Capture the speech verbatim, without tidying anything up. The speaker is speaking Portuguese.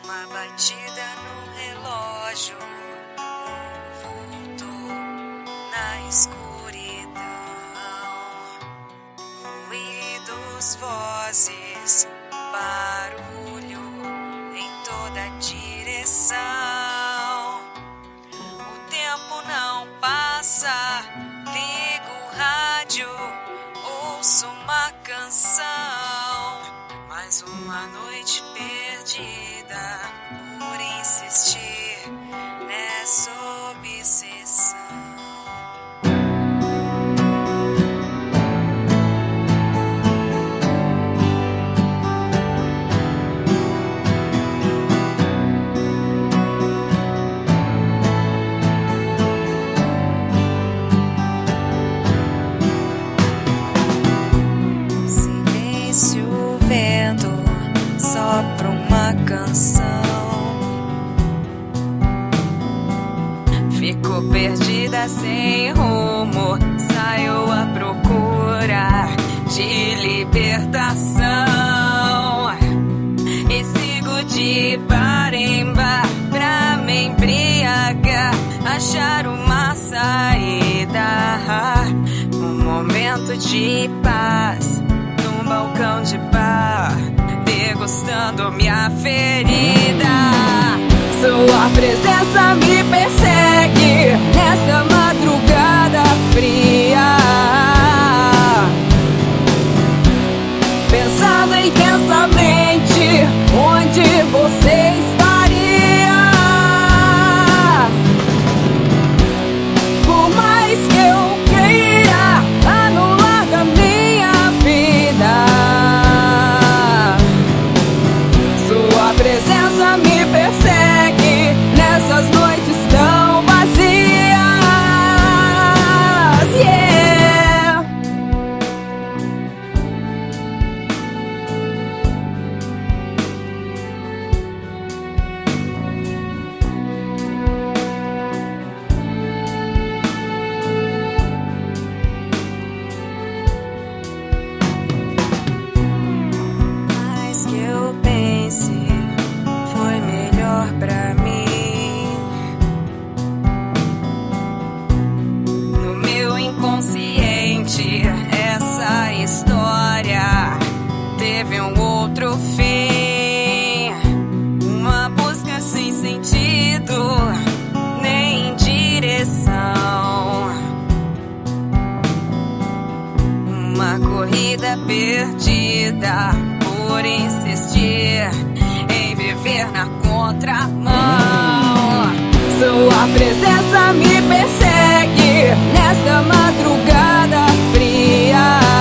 Uma batida no relógio, um vulto na escuridão, ruídos, vozes, barulho em toda direção. O tempo não passa, ligo o rádio, ouço uma canção. Mais uma noite perdida por insistir nessa obsessão. Silêncio, vento, sopra uma canção. Fico perdida sem rumo, saio à procura de libertação e sigo de bar em bar pra me embriagar, achar uma saída, um momento de paz num balcão de bar, degustando minha ferida. Sua presença me persegue nessa madrugada fria, pensando intensamente onde você estaria. Por mais que eu queira anular da minha vida, sua presença me persegue nessas noites tão vazias. Yeah. Mais que eu pense, foi melhor pra mim. No meu inconsciente, essa história teve um outro fim. Uma busca sem sentido, nem direção. Uma corrida perdida por insistir em viver na contramão. Sua presença me persegue nessa madrugada fria,